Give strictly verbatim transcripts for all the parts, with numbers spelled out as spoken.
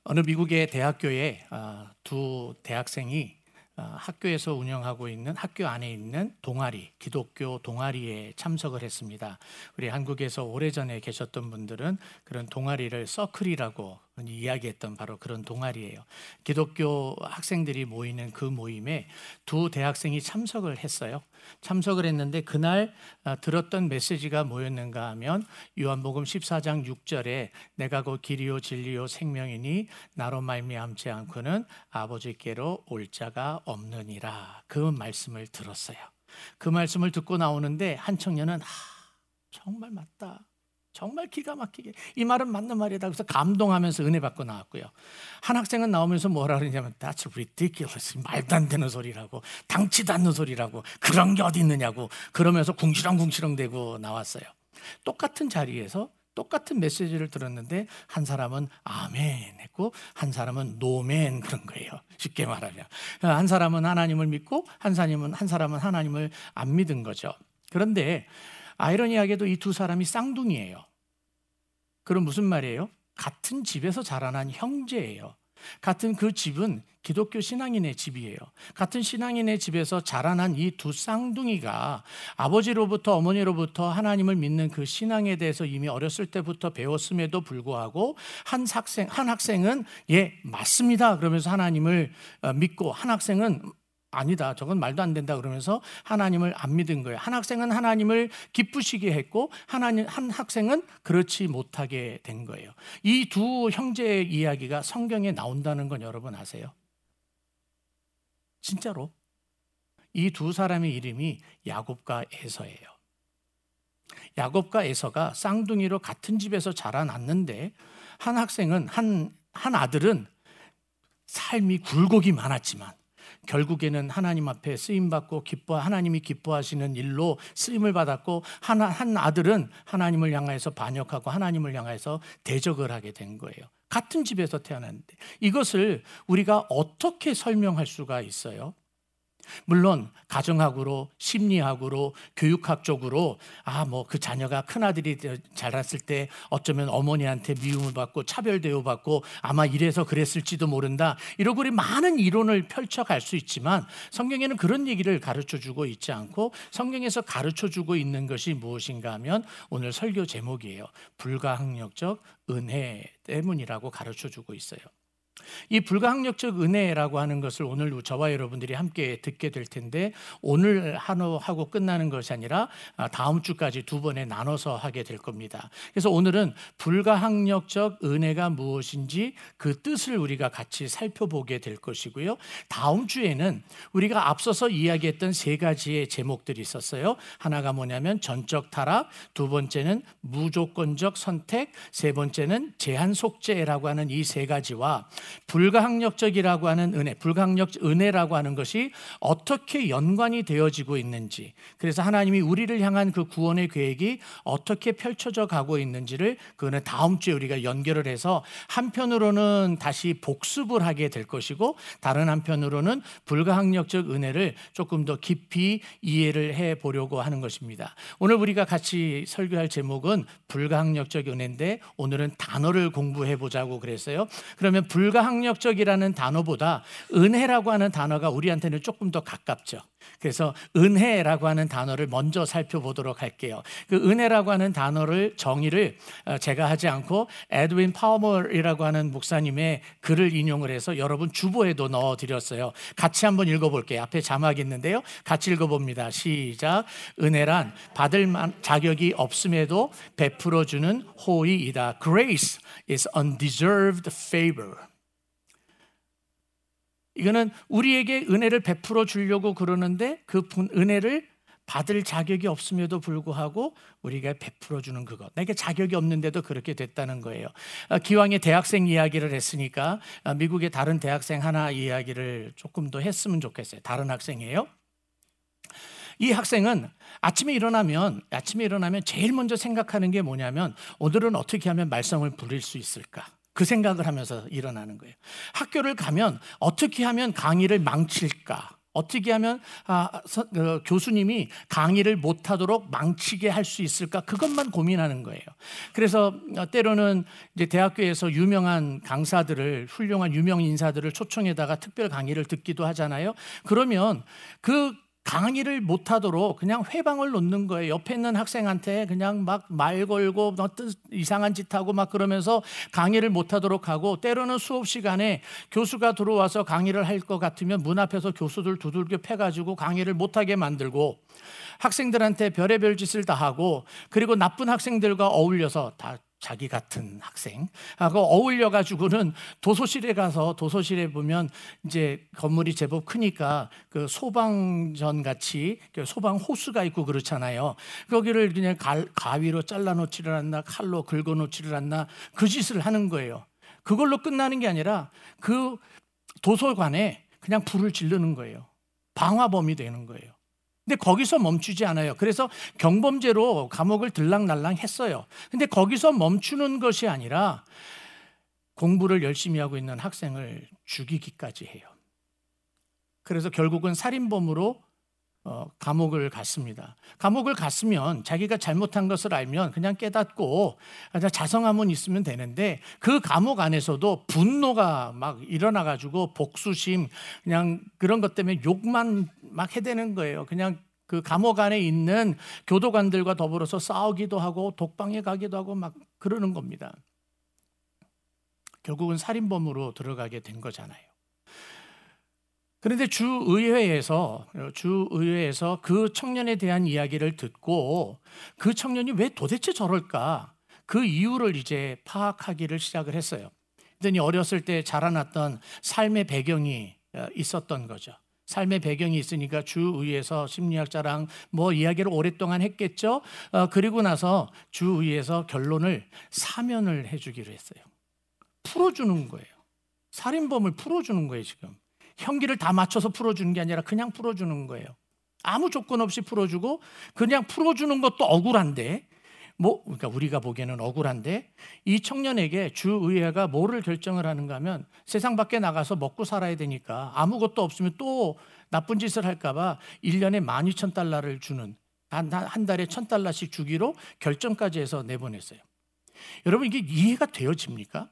어느 미국의 대학교에 두 대학생이 학교에서 운영하고 있는 학교 안에 있는 동아리, 기독교 동아리에 참석을 했습니다. 우리 한국에서 오래전에 계셨던 분들은 그런 동아리를 서클이라고 이야기했던 바로 그런 동아리예요. 기독교 학생들이 모이는 그 모임에 두 대학생이 참석을 했어요. 참석을 했는데 그날 들었던 메시지가 뭐였는가 하면 요한복음 십사 장 육 절에 내가 곧 길이요 진리요 생명이니 나로 말미암지 않고는 아버지께로 올 자가 없느니라, 그 말씀을 들었어요. 그 말씀을 듣고 나오는데 한 청년은 아, 정말 맞다, 정말 기가 막히게 이 말은 맞는 말이다, 그래서 감동하면서 은혜 받고 나왔고요. 한 학생은 나오면서 뭐라 그러냐면 That's ridiculous, 말도 안 되는 소리라고, 당치도 않는 소리라고, 그런 게 어디 있느냐고 그러면서 궁시렁궁시렁 대고 나왔어요. 똑같은 자리에서 똑같은 메시지를 들었는데 한 사람은 아멘 했고 한 사람은 노멘 그런 거예요. 쉽게 말하면 한 사람은 하나님을 믿고 한 사람은 한 사람은 하나님을 안 믿은 거죠. 그런데 아이러니하게도 이 두 사람이 쌍둥이에요. 그럼 무슨 말이에요? 같은 집에서 자라난 형제예요. 같은 그 집은 기독교 신앙인의 집이에요. 같은 신앙인의 집에서 자라난 이 두 쌍둥이가 아버지로부터 어머니로부터 하나님을 믿는 그 신앙에 대해서 이미 어렸을 때부터 배웠음에도 불구하고 한 학생, 한 학생은 예 맞습니다 그러면서 하나님을 믿고, 한 학생은 아니다, 저건 말도 안 된다 그러면서 하나님을 안 믿은 거예요. 한 학생은 하나님을 기쁘시게 했고 하나님, 한 학생은 그렇지 못하게 된 거예요. 이 두 형제의 이야기가 성경에 나온다는 건 여러분 아세요? 진짜로 이 두 사람의 이름이 야곱과 에서예요. 야곱과 에서가 쌍둥이로 같은 집에서 자라났는데 한 학생은 한, 한 아들은 삶이 굴곡이 많았지만 결국에는 하나님 앞에 쓰임받고 기뻐, 하나님이 기뻐하시는 일로 쓰임을 받았고, 한, 한 아들은 하나님을 향해서 반역하고 하나님을 향해서 대적을 하게 된 거예요. 같은 집에서 태어났는데 이것을 우리가 어떻게 설명할 수가 있어요? 물론 가정학으로, 심리학으로, 교육학적으로 아, 뭐 그 자녀가 큰아들이 자랐을 때 어쩌면 어머니한테 미움을 받고 차별 대우받고 아마 이래서 그랬을지도 모른다, 이러고 우리 많은 이론을 펼쳐갈 수 있지만 성경에는 그런 얘기를 가르쳐주고 있지 않고 성경에서 가르쳐주고 있는 것이 무엇인가 하면 오늘 설교 제목이에요. 불가항력적 은혜 때문이라고 가르쳐주고 있어요. 이 불가항력적 은혜라고 하는 것을 오늘 저와 여러분들이 함께 듣게 될 텐데 오늘 하고 끝나는 것이 아니라 다음 주까지 두 번에 나눠서 하게 될 겁니다. 그래서 오늘은 불가항력적 은혜가 무엇인지 그 뜻을 우리가 같이 살펴보게 될 것이고요. 다음 주에는 우리가 앞서서 이야기했던 세 가지의 제목들이 있었어요. 하나가 뭐냐면 전적 타락, 두 번째는 무조건적 선택, 세 번째는 제한 속죄라고 하는 이 세 가지와 불가항력적이라고 하는 은혜, 불가항력 은혜라고 하는 것이 어떻게 연관이 되어지고 있는지, 그래서 하나님이 우리를 향한 그 구원의 계획이 어떻게 펼쳐져 가고 있는지를 그거는 다음 주에 우리가 연결을 해서 한편으로는 다시 복습을 하게 될 것이고 다른 한편으로는 불가항력적 은혜를 조금 더 깊이 이해를 해 보려고 하는 것입니다. 오늘 우리가 같이 설교할 제목은 불가항력적 은혜인데 오늘은 단어를 공부해 보자고 그랬어요. 그러면 불가항력적이라는 단어보다 은혜라고 하는 단어가 우리한테는 조금 더 가깝죠. 그래서 은혜라고 하는 단어를 먼저 살펴보도록 할게요. 그 은혜라고 하는 단어를 정의를 제가 하지 않고 에드윈 파머이라고 하는 목사님의 글을 인용을 해서 여러분 주보에도 넣어드렸어요. 같이 한번 읽어볼게요. 앞에 자막이 있는데요. 같이 읽어봅니다. 시작. 은혜란 받을 자격이 없음에도 베풀어주는 호의이다. Grace is undeserved favor. 이거는 우리에게 은혜를 베풀어 주려고 그러는데 그 은혜를 받을 자격이 없음에도 불구하고 우리가 베풀어 주는 그것, 내게 자격이 없는데도 그렇게 됐다는 거예요. 기왕에 대학생 이야기를 했으니까 미국의 다른 대학생 하나 이야기를 조금 더 했으면 좋겠어요. 다른 학생이에요. 이 학생은 아침에 일어나면 아침에 일어나면 제일 먼저 생각하는 게 뭐냐면 오늘은 어떻게 하면 말썽을 부릴 수 있을까? 그 생각을 하면서 일어나는 거예요. 학교를 가면 어떻게 하면 강의를 망칠까? 어떻게 하면 아, 서, 어, 교수님이 강의를 못하도록 망치게 할 수 있을까? 그것만 고민하는 거예요. 그래서 때로는 이제 대학교에서 유명한 강사들을, 훌륭한 유명 인사들을 초청해다가 특별 강의를 듣기도 하잖아요. 그러면 그 강의를 못하도록 그냥 회방을 놓는 거예요. 옆에 있는 학생한테 그냥 막 말 걸고 이상한 짓 하고 막 그러면서 강의를 못하도록 하고, 때로는 수업 시간에 교수가 들어와서 강의를 할 것 같으면 문 앞에서 교수들 두들겨 패가지고 강의를 못하게 만들고, 학생들한테 별의별 짓을 다 하고, 그리고 나쁜 학생들과 어울려서 다 자기 같은 학생하고 어울려가지고는 도서실에 가서, 도서실에 보면 이제 건물이 제법 크니까 그 소방전 같이 소방 호수가 있고 그렇잖아요. 거기를 그냥 가위로 잘라놓지를 않나, 칼로 긁어놓지를 않나, 그 짓을 하는 거예요. 그걸로 끝나는 게 아니라 그 도서관에 그냥 불을 지르는 거예요. 방화범이 되는 거예요. 근데 거기서 멈추지 않아요. 그래서 경범죄로 감옥을 들락날락 했어요. 근데 거기서 멈추는 것이 아니라 공부를 열심히 하고 있는 학생을 죽이기까지 해요. 그래서 결국은 살인범으로 어, 감옥을 갔습니다. 감옥을 갔으면 자기가 잘못한 것을 알면 그냥 깨닫고 자성함은 있으면 되는데, 그 감옥 안에서도 분노가 막 일어나가지고 복수심, 그냥 그런 것 때문에 욕만 막 해대는 거예요. 그냥 그 감옥 안에 있는 교도관들과 더불어서 싸우기도 하고 독방에 가기도 하고 막 그러는 겁니다. 결국은 살인범으로 들어가게 된 거잖아요. 그런데 주의회에서 주의회에서 그 청년에 대한 이야기를 듣고, 그 청년이 왜 도대체 저럴까, 그 이유를 이제 파악하기를 시작을 했어요. 그랬더니 어렸을 때 자라났던 삶의 배경이 있었던 거죠. 삶의 배경이 있으니까 주의회에서 심리학자랑 뭐 이야기를 오랫동안 했겠죠. 어, 그리고 나서 주의회에서 결론을 사면을 해주기로 했어요. 풀어주는 거예요. 살인범을 풀어주는 거예요. 지금 형기를 다 맞춰서 풀어주는 게 아니라 그냥 풀어주는 거예요. 아무 조건 없이 풀어주고, 그냥 풀어주는 것도 억울한데, 뭐 그러니까 우리가 보기에는 억울한데, 이 청년에게 주의회가 뭐를 결정을 하는가 하면, 세상 밖에 나가서 먹고 살아야 되니까 아무것도 없으면 또 나쁜 짓을 할까 봐 일 년에 만 이천 달러를 주는, 한, 한 달에 천 달러씩 주기로 결정까지 해서 내보냈어요. 여러분, 이게 이해가 되어집니까?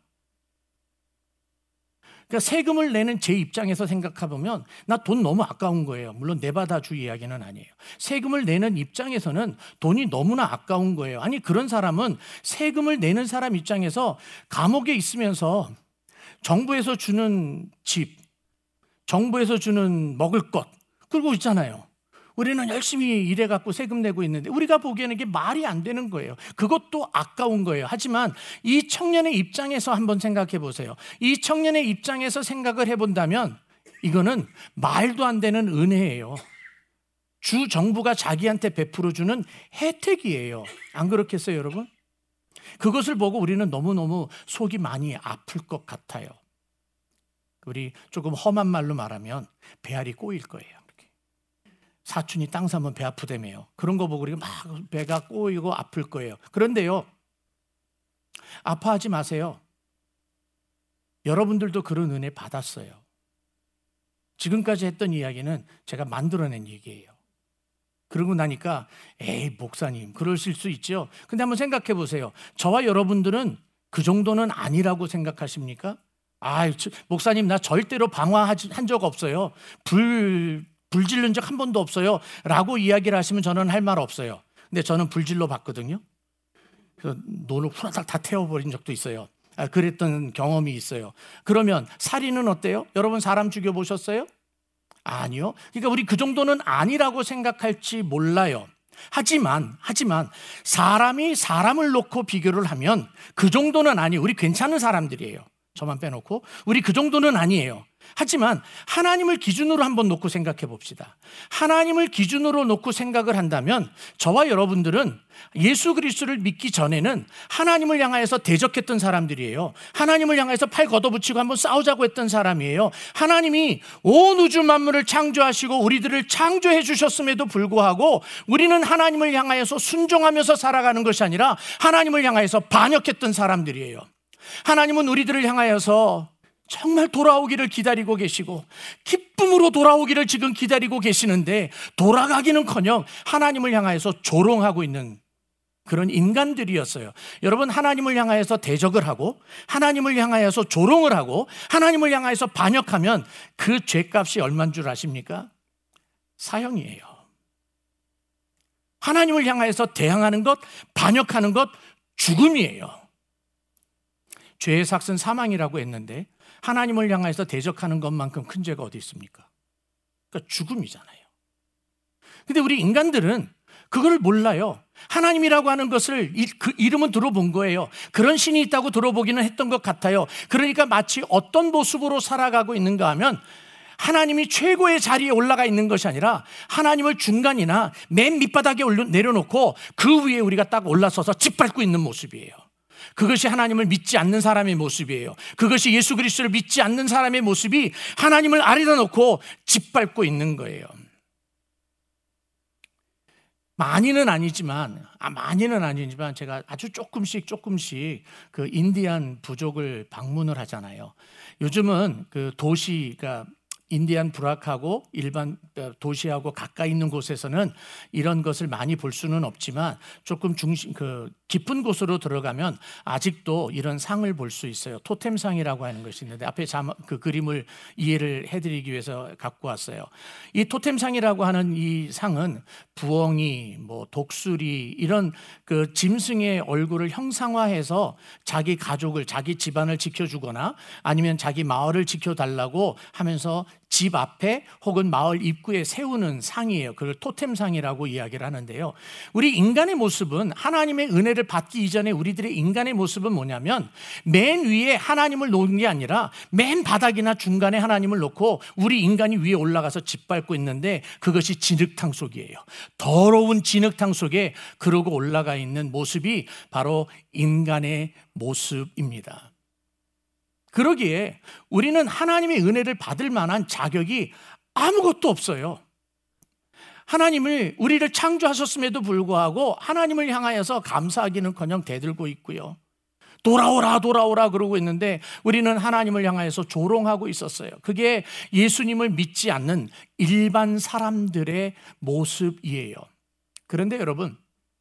그러니까 세금을 내는 제 입장에서 생각해보면 나 돈 너무 아까운 거예요. 물론 네바다주 이야기는 아니에요. 세금을 내는 입장에서는 돈이 너무나 아까운 거예요. 아니, 그런 사람은, 세금을 내는 사람 입장에서 감옥에 있으면서 정부에서 주는 집, 정부에서 주는 먹을 것, 그러고 있잖아요. 우리는 열심히 일해갖고 세금 내고 있는데, 우리가 보기에는 이게 말이 안 되는 거예요. 그것도 아까운 거예요. 하지만 이 청년의 입장에서 한번 생각해 보세요. 이 청년의 입장에서 생각을 해본다면 이거는 말도 안 되는 은혜예요. 주 정부가 자기한테 베풀어주는 혜택이에요. 안 그렇겠어요, 여러분? 그것을 보고 우리는 너무너무 속이 많이 아플 것 같아요. 우리 조금 험한 말로 말하면 배알이 꼬일 거예요. 사촌이 땅 사면 배 아프다며요. 그런 거 보고 우리가 막 배가 꼬이고 아플 거예요. 그런데요, 아파하지 마세요. 여러분들도 그런 은혜 받았어요. 지금까지 했던 이야기는 제가 만들어낸 얘기예요. 그러고 나니까 에이 목사님 그러실 수 있죠. 근데 한번 생각해 보세요. 저와 여러분들은 그 정도는 아니라고 생각하십니까? 아, 목사님 나 절대로 방화한 적 없어요. 불 불 질른 적 한 번도 없어요 라고 이야기를 하시면 저는 할 말 없어요. 근데 저는 불질러 봤거든요. 그래서 논을 후라닥 다 태워버린 적도 있어요. 아, 그랬던 경험이 있어요. 그러면 살인은 어때요? 여러분 사람 죽여보셨어요? 아니요. 그러니까 우리 그 정도는 아니라고 생각할지 몰라요. 하지만 하지만 사람이 사람을 놓고 비교를 하면 그 정도는 아니에요. 우리 괜찮은 사람들이에요. 저만 빼놓고 우리 그 정도는 아니에요. 하지만 하나님을 기준으로 한번 놓고 생각해 봅시다. 하나님을 기준으로 놓고 생각을 한다면 저와 여러분들은 예수 그리스도를 믿기 전에는 하나님을 향하여서 대적했던 사람들이에요. 하나님을 향해서 팔 걷어붙이고 한번 싸우자고 했던 사람이에요. 하나님이 온 우주 만물을 창조하시고 우리들을 창조해 주셨음에도 불구하고 우리는 하나님을 향하여서 순종하면서 살아가는 것이 아니라 하나님을 향하여서 반역했던 사람들이에요. 하나님은 우리들을 향하여서 정말 돌아오기를 기다리고 계시고 기쁨으로 돌아오기를 지금 기다리고 계시는데 돌아가기는커녕 하나님을 향하여서 조롱하고 있는 그런 인간들이었어요. 여러분, 하나님을 향하여서 대적을 하고 하나님을 향하여서 조롱을 하고 하나님을 향하여서 반역하면 그 죄값이 얼마인 줄 아십니까? 사형이에요. 하나님을 향하여서 대항하는 것, 반역하는 것, 죽음이에요. 죄의 삭은 사망이라고 했는데 하나님을 향해서 대적하는 것만큼 큰 죄가 어디 있습니까? 그러니까 죽음이잖아요. 근데 우리 인간들은 그걸 몰라요. 하나님이라고 하는 것을 그 이름은 들어본 거예요. 그런 신이 있다고 들어보기는 했던 것 같아요. 그러니까 마치 어떤 모습으로 살아가고 있는가 하면 하나님이 최고의 자리에 올라가 있는 것이 아니라 하나님을 중간이나 맨 밑바닥에 내려놓고 그 위에 우리가 딱 올라서서 짓밟고 있는 모습이에요. 그것이 하나님을 믿지 않는 사람의 모습이에요. 그것이 예수 그리스도를 믿지 않는 사람의 모습이 하나님을 아래다 놓고 짓밟고 있는 거예요. 많이는 아니지만, 아, 많이는 아니지만 제가 아주 조금씩 조금씩 그 인디안 부족을 방문을 하잖아요. 요즘은 그 도시가 인디안 부락하고 일반 도시하고 가까이 있는 곳에서는 이런 것을 많이 볼 수는 없지만 조금 중심 그 깊은 곳으로 들어가면 아직도 이런 상을 볼 수 있어요. 토템상이라고 하는 것이 있는데 앞에 자막, 그 그림을 이해를 해드리기 위해서 갖고 왔어요. 이 토템상이라고 하는 이 상은 부엉이, 뭐 독수리 이런 그 짐승의 얼굴을 형상화해서 자기 가족을, 자기 집안을 지켜주거나 아니면 자기 마을을 지켜달라고 하면서 집 앞에 혹은 마을 입구에 세우는 상이에요. 그걸 토템상이라고 이야기를 하는데요. 우리 인간의 모습은 하나님의 은혜를 받기 이전에 우리들의 인간의 모습은 뭐냐면 맨 위에 하나님을 놓은 게 아니라 맨 바닥이나 중간에 하나님을 놓고 우리 인간이 위에 올라가서 짓밟고 있는데 그것이 진흙탕 속이에요. 더러운 진흙탕 속에 그러고 올라가 있는 모습이 바로 인간의 모습입니다. 그러기에 우리는 하나님의 은혜를 받을 만한 자격이 아무것도 없어요. 하나님을 우리를 창조하셨음에도 불구하고 하나님을 향하여서 감사하기는커녕 대들고 있고요. 돌아오라 돌아오라 그러고 있는데 우리는 하나님을 향하여서 조롱하고 있었어요. 그게 예수님을 믿지 않는 일반 사람들의 모습이에요. 그런데 여러분,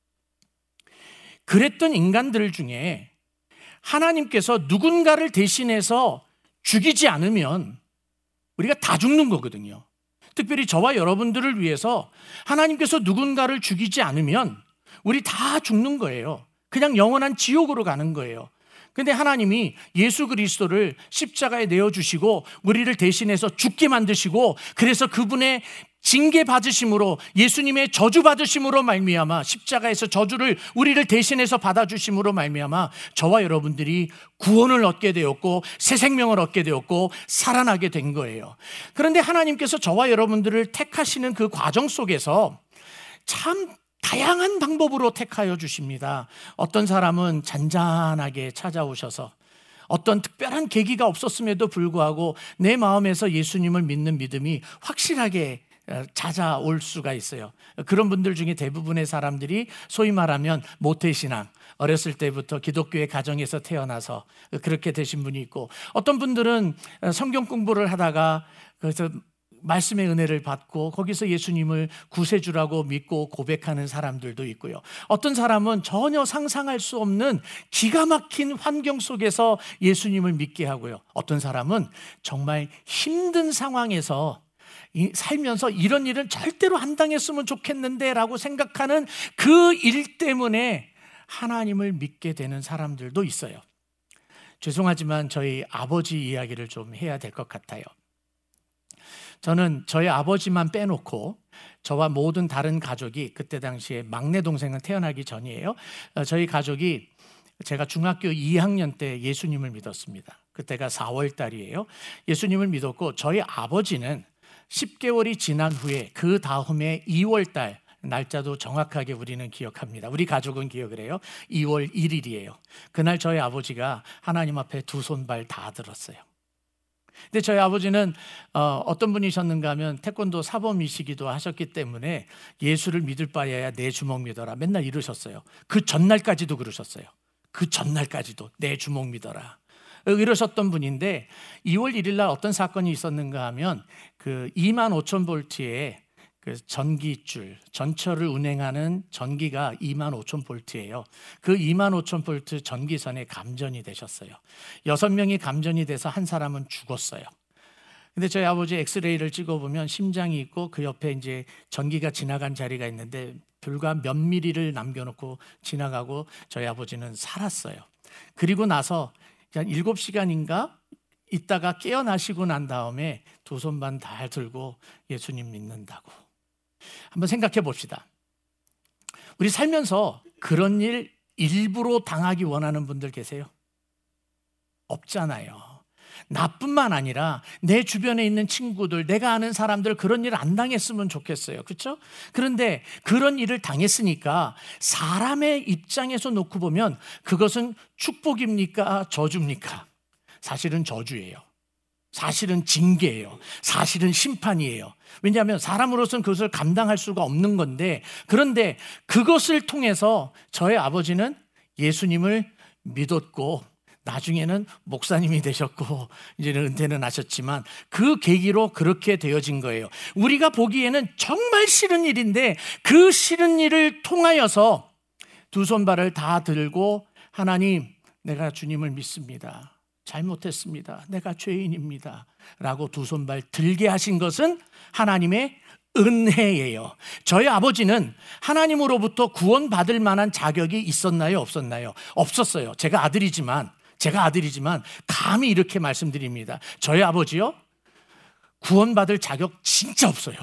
그랬던 인간들 중에 하나님께서 누군가를 대신해서 죽이지 않으면 우리가 다 죽는 거거든요. 특별히 저와 여러분들을 위해서 하나님께서 누군가를 죽이지 않으면 우리 다 죽는 거예요. 그냥 영원한 지옥으로 가는 거예요. 근데 하나님이 예수 그리스도를 십자가에 내어주시고 우리를 대신해서 죽게 만드시고 그래서 그분의 징계 받으심으로 예수님의 저주 받으심으로 말미암아 십자가에서 저주를 우리를 대신해서 받아주심으로 말미암아 저와 여러분들이 구원을 얻게 되었고 새 생명을 얻게 되었고 살아나게 된 거예요. 그런데 하나님께서 저와 여러분들을 택하시는 그 과정 속에서 참 다양한 방법으로 택하여 주십니다. 어떤 사람은 잔잔하게 찾아오셔서 어떤 특별한 계기가 없었음에도 불구하고 내 마음에서 예수님을 믿는 믿음이 확실하게 찾아올 수가 있어요. 그런 분들 중에 대부분의 사람들이 소위 말하면 모태신앙, 어렸을 때부터 기독교의 가정에서 태어나서 그렇게 되신 분이 있고 어떤 분들은 성경 공부를 하다가 그래서 말씀의 은혜를 받고 거기서 예수님을 구세주라고 믿고 고백하는 사람들도 있고요. 어떤 사람은 전혀 상상할 수 없는 기가 막힌 환경 속에서 예수님을 믿게 하고요. 어떤 사람은 정말 힘든 상황에서 살면서 이런 일은 절대로 안 당했으면 좋겠는데 라고 생각하는 그 일 때문에 하나님을 믿게 되는 사람들도 있어요. 죄송하지만 저희 아버지 이야기를 좀 해야 될 것 같아요. 저는 저희 아버지만 빼놓고 저와 모든 다른 가족이 그때 당시에 막내 동생은 태어나기 전이에요. 저희 가족이 제가 중학교 이 학년 때 예수님을 믿었습니다. 그때가 사월 달이에요. 예수님을 믿었고 저희 아버지는 십 개월이 지난 후에 그 다음에 이월 달 날짜도 정확하게 우리는 기억합니다. 우리 가족은 기억을 해요. 이월 일일이에요. 그날 저희 아버지가 하나님 앞에 두 손발 다 들었어요. 근데 저희 아버지는 어, 어떤 분이셨는가 하면 태권도 사범이시기도 하셨기 때문에 예수를 믿을 바에야 내 주먹 믿어라 맨날 이러셨어요. 그 전날까지도 그러셨어요. 그 전날까지도 내 주먹 믿어라. 이러셨던 분인데 이월 일일 날 어떤 사건이 있었는가 하면 그 이만 오천 볼트의 그 전기줄, 전철을 운행하는 전기가 이만 오천 볼트예요. 그 이만 오천 볼트 전기선에 감전이 되셨어요. 여섯 명이 감전이 돼서 한 사람은 죽었어요. 근데 저희 아버지 엑스레이를 찍어보면 심장이 있고 그 옆에 이제 전기가 지나간 자리가 있는데 불과 몇 미리를 남겨놓고 지나가고 저희 아버지는 살았어요. 그리고 나서 한 일곱 시간인가 있다가 깨어나시고 난 다음에 두 손만 다 들고 예수님 믿는다고. 한번 생각해 봅시다. 우리 살면서 그런 일 일부러 당하기 원하는 분들 계세요? 없잖아요. 나뿐만 아니라 내 주변에 있는 친구들, 내가 아는 사람들 그런 일 안 당했으면 좋겠어요. 그렇죠? 그런데 그런 일을 당했으니까 사람의 입장에서 놓고 보면 그것은 축복입니까? 저주입니까? 사실은 저주예요. 사실은 징계예요. 사실은 심판이에요. 왜냐하면 사람으로서는 그것을 감당할 수가 없는 건데, 그런데 그것을 통해서 저의 아버지는 예수님을 믿었고 나중에는 목사님이 되셨고 이제는 은퇴는 하셨지만 그 계기로 그렇게 되어진 거예요. 우리가 보기에는 정말 싫은 일인데 그 싫은 일을 통하여서 두 손발을 다 들고 하나님, 내가 주님을 믿습니다. 잘못했습니다. 내가 죄인입니다. 라고 두 손발 들게 하신 것은 하나님의 은혜예요. 저희 아버지는 하나님으로부터 구원받을 만한 자격이 있었나요? 없었나요? 없었어요. 제가 아들이지만 제가 아들이지만 감히 이렇게 말씀드립니다. 저희 아버지요, 구원받을 자격 진짜 없어요.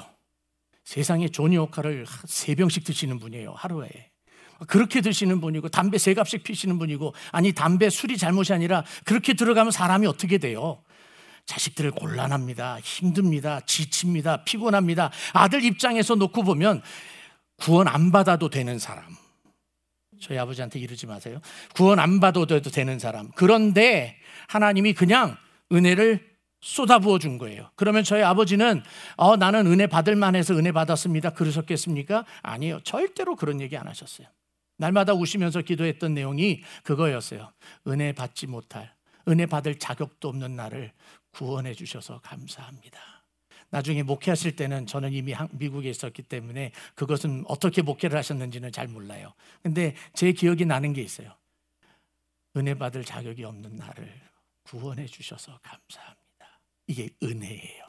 세상에 조니 오카를 세 병씩 드시는 분이에요, 하루에. 그렇게 드시는 분이고 담배 세 갑씩 피시는 분이고, 아니 담배 술이 잘못이 아니라 그렇게 들어가면 사람이 어떻게 돼요? 자식들 곤란합니다. 힘듭니다. 지칩니다. 피곤합니다. 아들 입장에서 놓고 보면 구원 안 받아도 되는 사람. 저희 아버지한테 이러지 마세요. 구원 안 받아도 되는 사람. 그런데 하나님이 그냥 은혜를 쏟아부어 준 거예요. 그러면 저희 아버지는 어, 나는 은혜 받을 만해서 은혜 받았습니다 그러셨겠습니까? 아니요. 절대로 그런 얘기 안 하셨어요. 날마다 우시면서 기도했던 내용이 그거였어요. 은혜 받지 못할, 은혜 받을 자격도 없는 나를 구원해 주셔서 감사합니다. 나중에 목회하실 때는 저는 이미 미국에 있었기 때문에 그것은 어떻게 목회를 하셨는지는 잘 몰라요. 근데 제 기억이 나는 게 있어요. 은혜 받을 자격이 없는 나를 구원해 주셔서 감사합니다. 이게 은혜예요.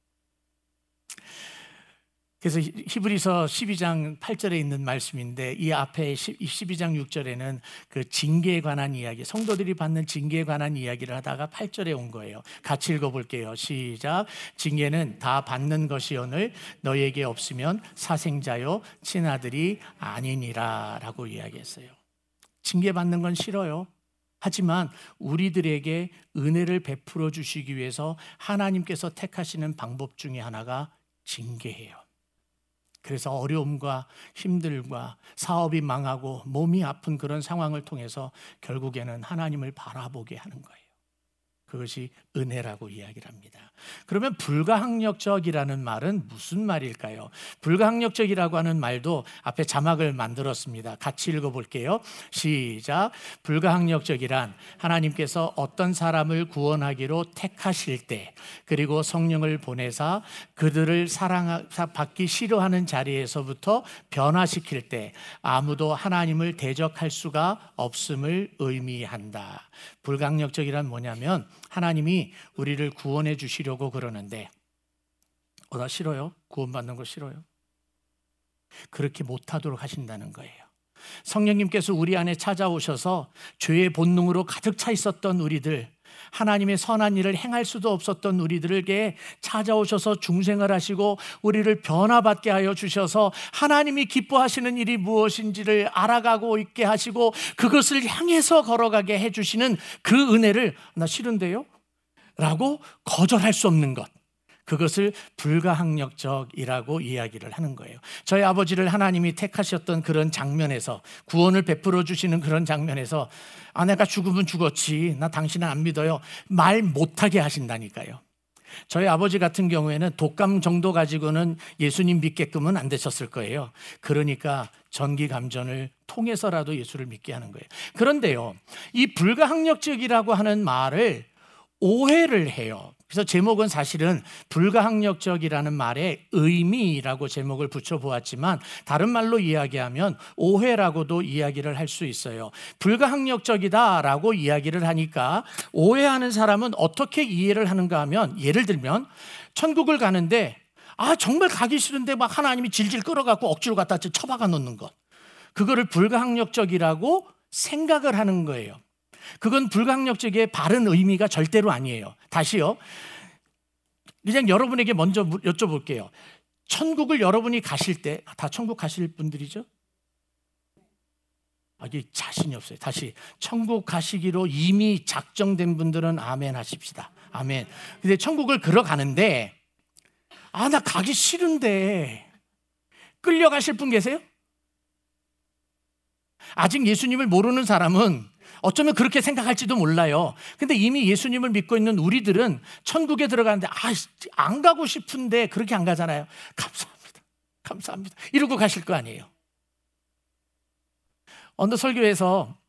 그래서 히브리서 십이 장 팔 절에 있는 말씀인데, 이 앞에 십이 장 육 절에는 그 징계에 관한 이야기, 성도들이 받는 징계에 관한 이야기를 하다가 팔 절에 온 거예요. 같이 읽어볼게요. 시작. 징계는 다 받는 것이오늘 너희에게 없으면 사생자요 친아들이 아니니라 라고 이야기했어요. 징계받는 건 싫어요. 하지만 우리들에게 은혜를 베풀어 주시기 위해서 하나님께서 택하시는 방법 중에 하나가 징계예요. 그래서 어려움과 힘들과 사업이 망하고 몸이 아픈 그런 상황을 통해서 결국에는 하나님을 바라보게 하는 거예요. 그것이 은혜라고 이야기를 합니다. 그러면 불가항력적이라는 말은 무슨 말일까요? 불가항력적이라고 하는 말도 앞에 자막을 만들었습니다. 같이 읽어볼게요. 시작. 불가항력적이란 하나님께서 어떤 사람을 구원하기로 택하실 때, 그리고 성령을 보내사 그들을 사랑받기 싫어하는 자리에서부터 변화시킬 때 아무도 하나님을 대적할 수가 없음을 의미한다. 불가항력적이란 뭐냐면 하나님이 우리를 구원해 주시려고 그러는데, 어, 나 싫어요? 구원받는 거 싫어요? 그렇게 못하도록 하신다는 거예요. 성령님께서 우리 안에 찾아오셔서 죄의 본능으로 가득 차 있었던 우리들, 하나님의 선한 일을 행할 수도 없었던 우리들에게 찾아오셔서 중생을 하시고 우리를 변화받게 하여 주셔서 하나님이 기뻐하시는 일이 무엇인지를 알아가고 있게 하시고 그것을 향해서 걸어가게 해주시는 그 은혜를 나 싫은데요? 라고 거절할 수 없는 것, 그것을 불가항력적이라고 이야기를 하는 거예요. 저희 아버지를 하나님이 택하셨던 그런 장면에서, 구원을 베풀어 주시는 그런 장면에서 아, 내가 죽으면 죽었지, 나 당신은 안 믿어요 말 못하게 하신다니까요. 저희 아버지 같은 경우에는 독감 정도 가지고는 예수님 믿게끔은 안 되셨을 거예요. 그러니까 전기 감전을 통해서라도 예수를 믿게 하는 거예요. 그런데요, 이 불가항력적이라고 하는 말을 오해를 해요. 그래서 제목은 사실은 불가항력적이라는 말에 의미라고 제목을 붙여보았지만 다른 말로 이야기하면 오해라고도 이야기를 할 수 있어요. 불가항력적이다라고 이야기를 하니까 오해하는 사람은 어떻게 이해를 하는가 하면, 예를 들면 천국을 가는데 아 정말 가기 싫은데 막 하나님이 질질 끌어갖고 억지로 갖다 쳐박아 놓는 것, 그거를 불가항력적이라고 생각을 하는 거예요. 그건 불가항력적의 바른 의미가 절대로 아니에요. 다시요, 그냥 여러분에게 먼저 여쭤볼게요. 천국을 여러분이 가실 때, 다 천국 가실 분들이죠? 아, 이게 자신이 없어요. 다시, 천국 가시기로 이미 작정된 분들은 아멘 하십시다. 아멘. 근데 천국을 걸어가는데 아, 나 가기 싫은데 끌려가실 분 계세요? 아직 예수님을 모르는 사람은 어쩌면 그렇게 생각할지도 몰라요. 근데 이미 예수님을 믿고 있는 우리들은 천국에 들어가는데 아, 안 가고 싶은데 그렇게 안 가잖아요. 감사합니다. 감사합니다. 이러고 가실 거 아니에요. 어느 설교에서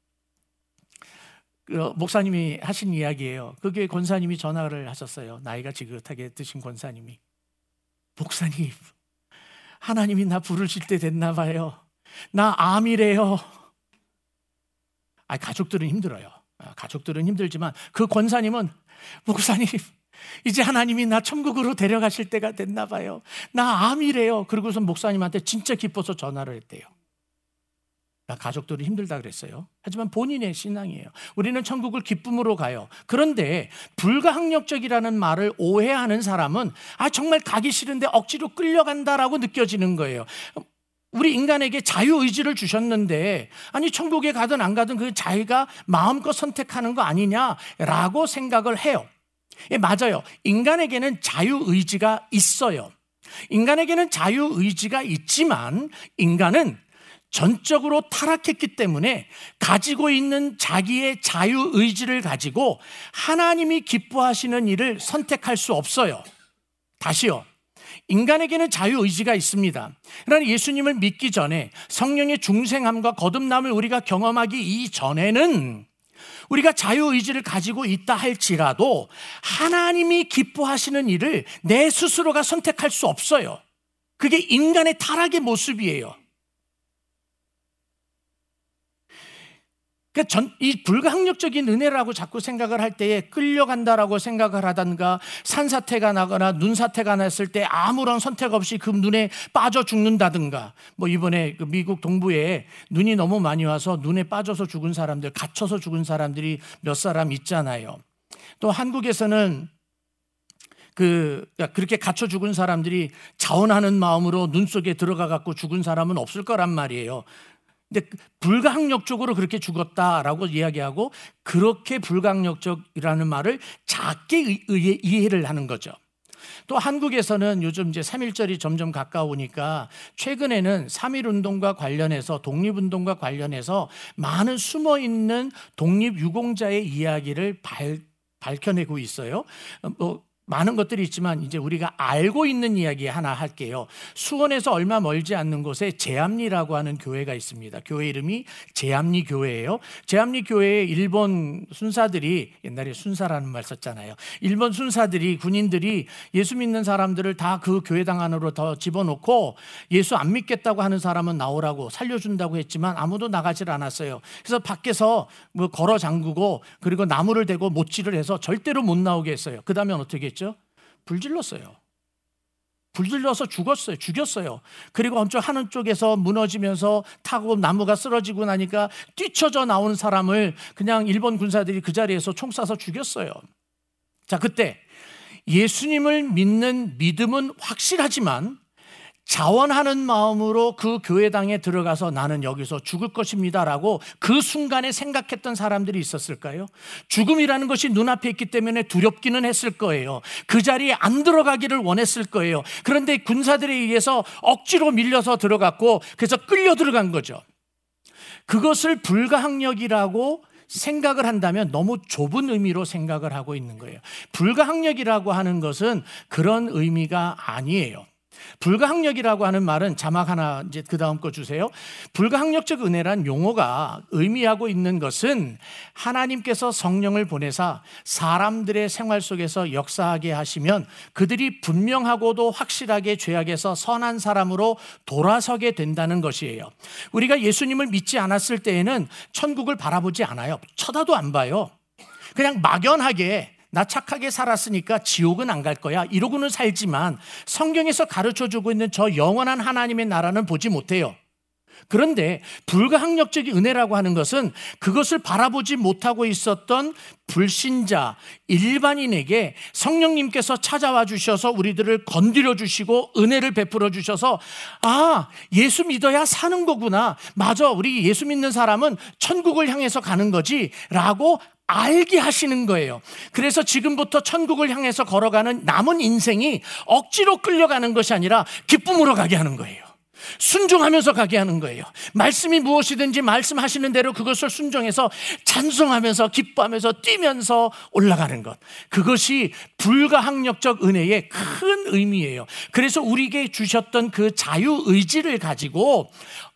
그 목사님이 하신 이야기예요. 그 교회 권사님이 전화를 하셨어요. 나이가 지긋하게 드신 권사님이. 목사님, 하나님이 나 부르실 때 됐나 봐요. 나 암이래요. 아, 가족들은 힘들어요. 가족들은 힘들지만 그 권사님은 목사님, 이제 하나님이 나 천국으로 데려가실 때가 됐나 봐요. 나 암이래요. 그러고서 목사님한테 진짜 기뻐서 전화를 했대요. 가족들은 힘들다 그랬어요. 하지만 본인의 신앙이에요. 우리는 천국을 기쁨으로 가요. 그런데 불가항력적이라는 말을 오해하는 사람은 아 정말 가기 싫은데 억지로 끌려간다라고 느껴지는 거예요. 우리 인간에게 자유의지를 주셨는데 아니 천국에 가든 안 가든 그 자기가 마음껏 선택하는 거 아니냐라고 생각을 해요. 예, 맞아요. 인간에게는 자유의지가 있어요. 인간에게는 자유의지가 있지만 인간은 전적으로 타락했기 때문에 가지고 있는 자기의 자유의지를 가지고 하나님이 기뻐하시는 일을 선택할 수 없어요. 다시요, 인간에게는 자유의지가 있습니다. 그러나 예수님을 믿기 전에 성령의 중생함과 거듭남을 우리가 경험하기 이전에는 우리가 자유의지를 가지고 있다 할지라도 하나님이 기뻐하시는 일을 내 스스로가 선택할 수 없어요. 그게 인간의 타락의 모습이에요. 그러니까 전, 이 불가항력적인 은혜라고 자꾸 생각을 할 때에 끌려간다라고 생각을 하던가, 산사태가 나거나 눈사태가 났을 때 아무런 선택 없이 그 눈에 빠져 죽는다든가, 뭐 이번에 그 미국 동부에 눈이 너무 많이 와서 눈에 빠져서 죽은 사람들, 갇혀서 죽은 사람들이 몇 사람 있잖아요. 또 한국에서는 그 그렇게 갇혀 죽은 사람들이 자원하는 마음으로 눈 속에 들어가 갖고 죽은 사람은 없을 거란 말이에요. 근데 불가항력적으로 그렇게 죽었다라고 이야기하고 그렇게 불가항력적이라는 말을 작게 의해 이해를 하는 거죠. 또 한국에서는 요즘 이제 삼일절이 점점 가까우니까 최근에는 삼일운동과 관련해서, 독립운동과 관련해서 많은 숨어있는 독립유공자의 이야기를 발, 밝혀내고 있어요. 뭐 많은 것들이 있지만 이제 우리가 알고 있는 이야기 하나 할게요. 수원에서 얼마 멀지 않는 곳에 제암리라고 하는 교회가 있습니다. 교회 이름이 제암리 교회예요. 제암리 교회에 일본 순사들이, 옛날에 순사라는 말 썼잖아요. 일본 순사들이, 군인들이 예수 믿는 사람들을 다 그 교회당 안으로 더 집어넣고 예수 안 믿겠다고 하는 사람은 나오라고 살려준다고 했지만 아무도 나가질 않았어요. 그래서 밖에서 뭐 걸어 잠그고 그리고 나무를 대고 못질을 해서 절대로 못 나오게 했어요. 그 다음에 어떻게 했죠? 불질렀어요. 불질러서 죽었어요. 죽였어요. 그리고 엄청 하는 쪽에서 무너지면서 타고 나무가 쓰러지고 나니까 뛰쳐져 나오는 사람을 그냥 일본 군사들이 그 자리에서 총 쏴서 죽였어요. 자, 그때 예수님을 믿는 믿음은 확실하지만 자원하는 마음으로 그 교회당에 들어가서 나는 여기서 죽을 것입니다라고 그 순간에 생각했던 사람들이 있었을까요? 죽음이라는 것이 눈앞에 있기 때문에 두렵기는 했을 거예요. 그 자리에 안 들어가기를 원했을 거예요. 그런데 군사들에 의해서 억지로 밀려서 들어갔고 그래서 끌려 들어간 거죠. 그것을 불가항력이라고 생각을 한다면 너무 좁은 의미로 생각을 하고 있는 거예요. 불가항력이라고 하는 것은 그런 의미가 아니에요. 불가항력이라고 하는 말은 자막 하나 이제 그 다음 거 주세요. 불가항력적 은혜란 용어가 의미하고 있는 것은 하나님께서 성령을 보내사 사람들의 생활 속에서 역사하게 하시면 그들이 분명하고도 확실하게 죄악에서 선한 사람으로 돌아서게 된다는 것이에요. 우리가 예수님을 믿지 않았을 때에는 천국을 바라보지 않아요. 쳐다도 안 봐요. 그냥 막연하게 나 착하게 살았으니까 지옥은 안 갈 거야 이러고는 살지만 성경에서 가르쳐주고 있는 저 영원한 하나님의 나라는 보지 못해요. 그런데 불가항력적 은혜라고 하는 것은 그것을 바라보지 못하고 있었던 불신자 일반인에게 성령님께서 찾아와 주셔서 우리들을 건드려 주시고 은혜를 베풀어 주셔서 아, 예수 믿어야 사는 거구나, 맞아, 우리 예수 믿는 사람은 천국을 향해서 가는 거지 라고 알게 하시는 거예요. 그래서 지금부터 천국을 향해서 걸어가는 남은 인생이 억지로 끌려가는 것이 아니라 기쁨으로 가게 하는 거예요. 순종하면서 가게 하는 거예요. 말씀이 무엇이든지 말씀하시는 대로 그것을 순종해서 찬송하면서 기뻐하면서 뛰면서 올라가는 것, 그것이 불가항력적 은혜의 큰 의미예요. 그래서 우리에게 주셨던 그 자유의지를 가지고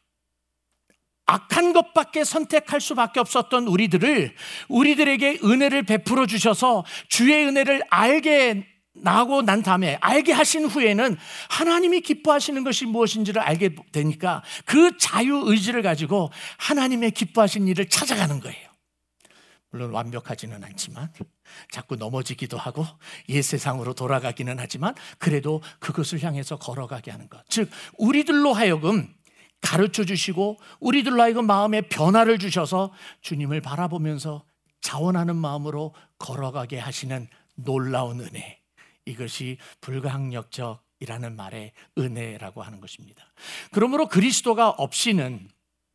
악한 것밖에 선택할 수밖에 없었던 우리들을 우리들에게 은혜를 베풀어 주셔서 주의 은혜를 알게 나고 난 다음에 알게 하신 후에는 하나님이 기뻐하시는 것이 무엇인지를 알게 되니까 그 자유의지를 가지고 하나님의 기뻐하신 일을 찾아가는 거예요. 물론 완벽하지는 않지만 자꾸 넘어지기도 하고 옛 세상으로 돌아가기는 하지만 그래도 그것을 향해서 걸어가게 하는 것, 즉 우리들로 하여금 가르쳐 주시고 우리들로 하여금 마음에 변화를 주셔서 주님을 바라보면서 자원하는 마음으로 걸어가게 하시는 놀라운 은혜, 이것이 불가항력적이라는 말의 은혜라고 하는 것입니다. 그러므로 그리스도가 없이는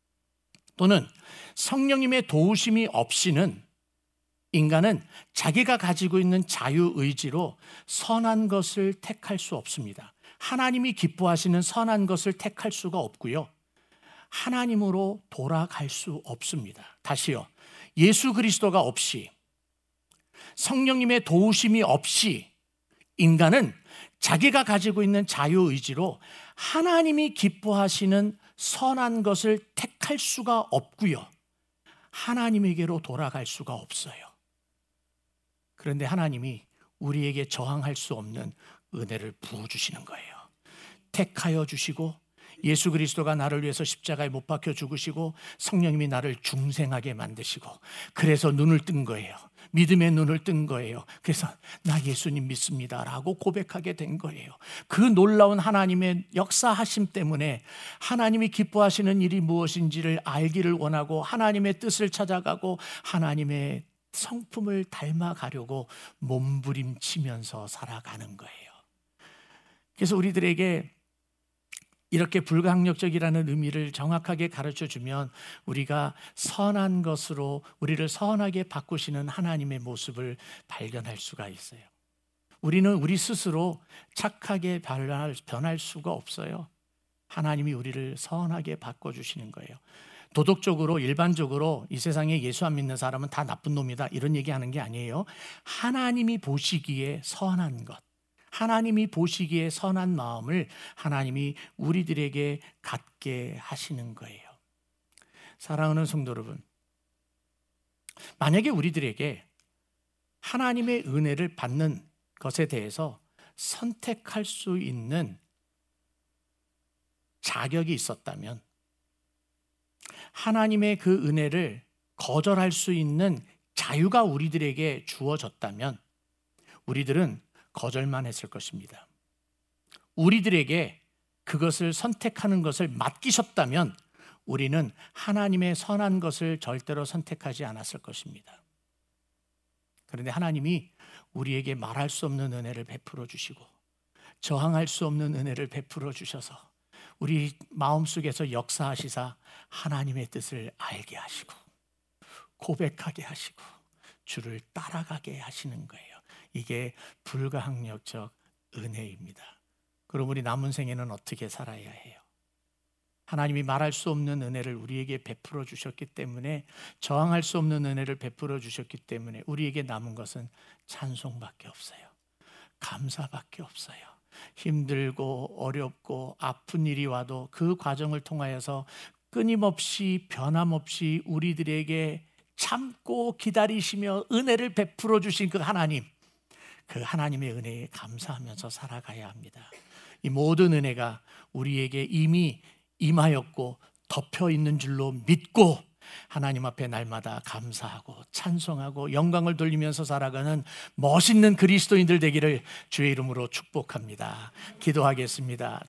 또는 성령님의 도우심이 없이는 인간은 자기가 가지고 있는 자유의지로 선한 것을 택할 수 없습니다. 하나님이 기뻐하시는 선한 것을 택할 수가 없고요, 하나님으로 돌아갈 수 없습니다. 다시요, 예수 그리스도가 없이 성령님의 도우심이 없이 인간은 자기가 가지고 있는 자유의지로 하나님이 기뻐하시는 선한 것을 택할 수가 없고요, 하나님에게로 돌아갈 수가 없어요. 그런데 하나님이 우리에게 저항할 수 없는 은혜를 부어주시는 거예요. 택하여 주시고 예수 그리스도가 나를 위해서 십자가에 못 박혀 죽으시고 성령님이 나를 중생하게 만드시고 그래서 눈을 뜬 거예요. 믿음의 눈을 뜬 거예요. 그래서 나 예수님 믿습니다 라고 고백하게 된 거예요. 그 놀라운 하나님의 역사하심 때문에 하나님이 기뻐하시는 일이 무엇인지를 알기를 원하고 하나님의 뜻을 찾아가고 하나님의 성품을 닮아가려고 몸부림치면서 살아가는 거예요. 그래서 우리들에게 이렇게 불가항력적이라는 의미를 정확하게 가르쳐주면 우리가 선한 것으로 우리를 선하게 바꾸시는 하나님의 모습을 발견할 수가 있어요. 우리는 우리 스스로 착하게 변할, 변할 수가 없어요. 하나님이 우리를 선하게 바꿔주시는 거예요. 도덕적으로 일반적으로 이 세상에 예수 안 믿는 사람은 다 나쁜 놈이다 이런 얘기하는 게 아니에요. 하나님이 보시기에 선한 것, 하나님이 보시기에 선한 마음을 하나님이 우리들에게 갖게 하시는 거예요. 사랑하는 성도 여러분, 만약에 우리들에게 하나님의 은혜를 받는 것에 대해서 선택할 수 있는 자격이 있었다면, 하나님의 그 은혜를 거절할 수 있는 자유가 우리들에게 주어졌다면 우리들은 거절만 했을 것입니다. 우리들에게 그것을 선택하는 것을 맡기셨다면 우리는 하나님의 선한 것을 절대로 선택하지 않았을 것입니다. 그런데 하나님이 우리에게 말할 수 없는 은혜를 베풀어 주시고 저항할 수 없는 은혜를 베풀어 주셔서 우리 마음속에서 역사하시사 하나님의 뜻을 알게 하시고 고백하게 하시고 주를 따라가게 하시는 거예요. 이게 불가항력적 은혜입니다. 그럼 우리 남은 생에는 어떻게 살아야 해요? 하나님이 말할 수 없는 은혜를 우리에게 베풀어 주셨기 때문에, 저항할 수 없는 은혜를 베풀어 주셨기 때문에 우리에게 남은 것은 찬송밖에 없어요. 감사밖에 없어요. 힘들고 어렵고 아픈 일이 와도 그 과정을 통하여서 끊임없이 변함없이 우리들에게 참고 기다리시며 은혜를 베풀어 주신 그 하나님, 그 하나님의 은혜에 감사하면서 살아가야 합니다. 이 모든 은혜가 우리에게 이미 임하였고 덮여 있는 줄로 믿고 하나님 앞에 날마다 감사하고 찬송하고 영광을 돌리면서 살아가는 멋있는 그리스도인들 되기를 주의 이름으로 축복합니다. 기도하겠습니다.